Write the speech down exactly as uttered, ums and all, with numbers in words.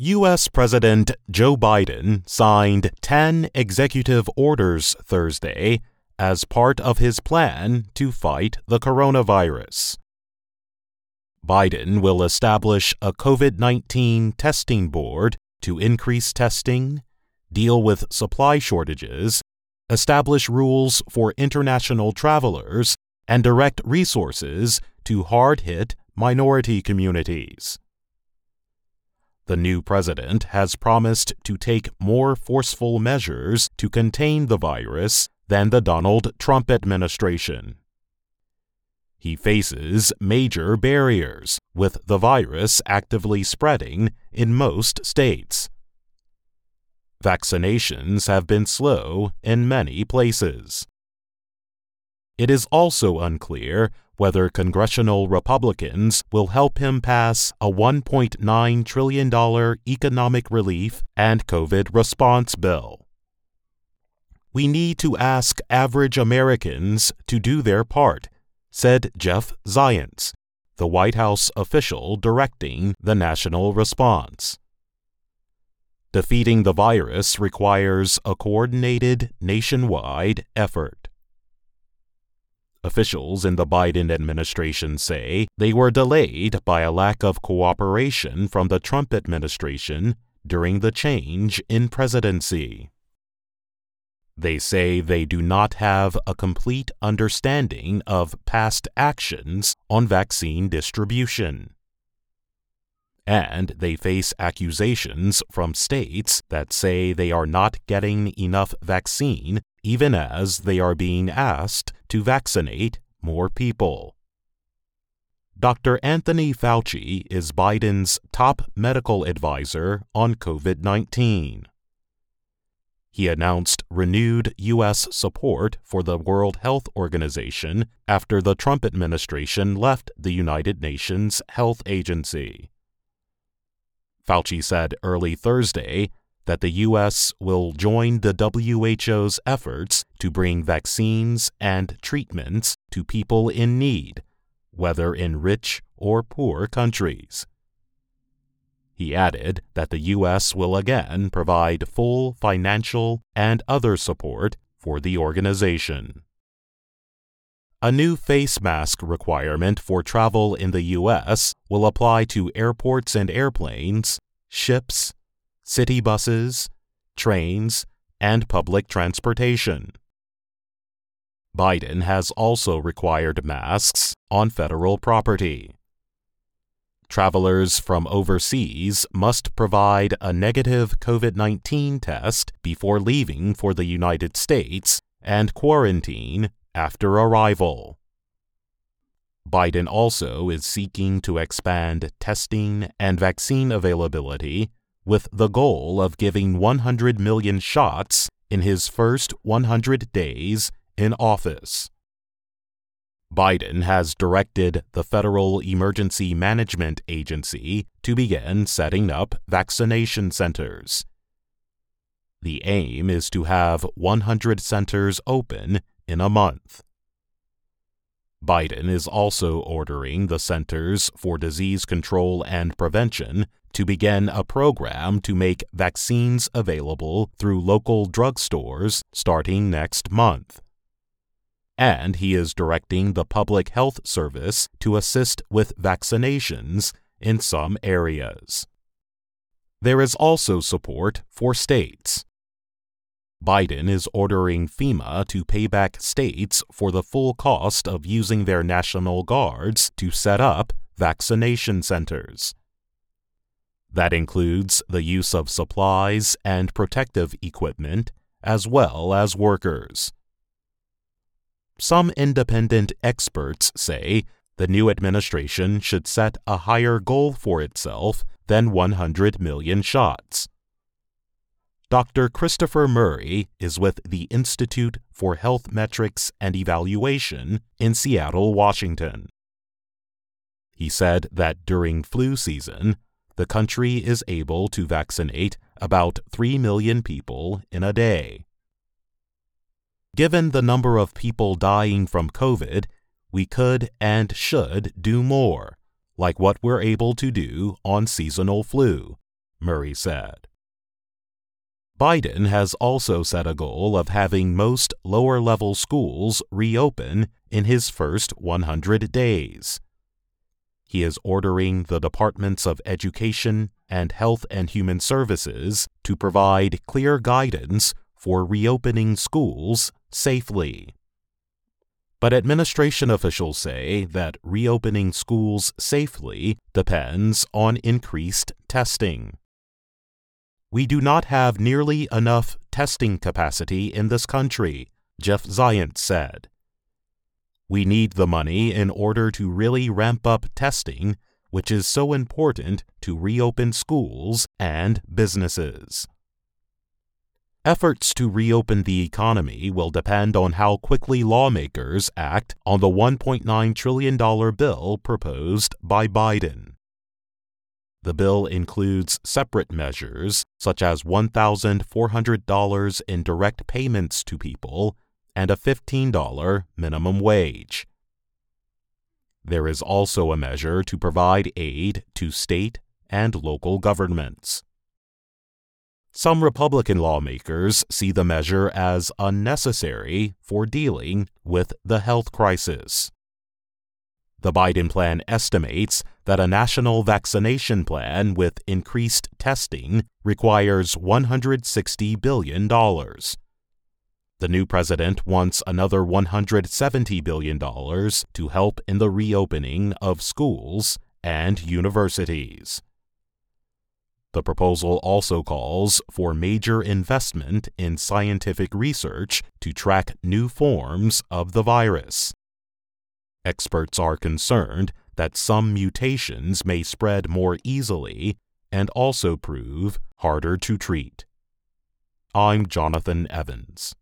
U S President Joe Biden signed ten executive orders Thursday as part of his plan to fight the coronavirus. Biden will establish a COVID nineteen testing board to increase testing, deal with supply shortages, establish rules for international travelers, and direct resources to hard-hit minority communities. The new president has promised to take more forceful measures to contain the virus than the Donald Trump administration. He faces major barriers, with the virus actively spreading in most states. Vaccinations have been slow in many places. It is also unclear whether congressional Republicans will help him pass a one point nine trillion dollars economic relief and COVID response bill. We need to ask average Americans to do their part, said Jeff Zients, the White House official directing the national response. Defeating the virus requires a coordinated nationwide effort. Officials in the Biden administration say they were delayed by a lack of cooperation from the Trump administration during the change in presidency. They say they do not have a complete understanding of past actions on vaccine distribution. And they face accusations from states that say they are not getting enough vaccine even as they are being asked to vaccinate more people. Doctor Anthony Fauci is Biden's top medical advisor on COVID nineteen. He announced renewed U S support for the World Health Organization after the Trump administration left the United Nations Health Agency. Fauci said early Thursday that the U S will join the W H O's efforts to bring vaccines and treatments to people in need, whether in rich or poor countries. He added that the U S will again provide full financial and other support for the organization. A new face mask requirement for travel in the U S will apply to airports and airplanes, ships, city buses, trains, and public transportation. Biden has also required masks on federal property. Travelers from overseas must provide a negative COVID nineteen test before leaving for the United States and quarantine after arrival. Biden also is seeking to expand testing and vaccine availability with the goal of giving one hundred million shots in his first one hundred days in office. Biden has directed the Federal Emergency Management Agency to begin setting up vaccination centers. The aim is to have one hundred centers open in a month. Biden is also ordering the Centers for Disease Control and Prevention to begin a program to make vaccines available through local drugstores starting next month. And he is directing the Public Health Service to assist with vaccinations in some areas. There is also support for states. Biden is ordering FEMA to pay back states for the full cost of using their National Guards to set up vaccination centers. That includes the use of supplies and protective equipment, as well as workers. Some independent experts say the new administration should set a higher goal for itself than one hundred million shots. Doctor Christopher Murray is with the Institute for Health Metrics and Evaluation in Seattle, Washington. He said that during flu season, the country is able to vaccinate about three million people in a day. Given the number of people dying from COVID, we could and should do more, like what we're able to do on seasonal flu, Murray said. Biden has also set a goal of having most lower-level schools reopen in his first one hundred days. He is ordering the Departments of Education and Health and Human Services to provide clear guidance for reopening schools safely. But administration officials say that reopening schools safely depends on increased testing. We do not have nearly enough testing capacity in this country, Jeff Zients said. We need the money in order to really ramp up testing, which is so important to reopen schools and businesses. Efforts to reopen the economy will depend on how quickly lawmakers act on the one point nine trillion dollars bill proposed by Biden. The bill includes separate measures such as one thousand four hundred dollars in direct payments to people and a fifteen dollars minimum wage. There is also a measure to provide aid to state and local governments. Some Republican lawmakers see the measure as unnecessary for dealing with the health crisis. The Biden plan estimates that a national vaccination plan with increased testing requires one hundred sixty billion dollars. The new president wants another one hundred seventy billion dollars to help in the reopening of schools and universities. The proposal also calls for major investment in scientific research to track new forms of the virus. Experts are concerned that some mutations may spread more easily and also prove harder to treat. I'm Jonathan Evans.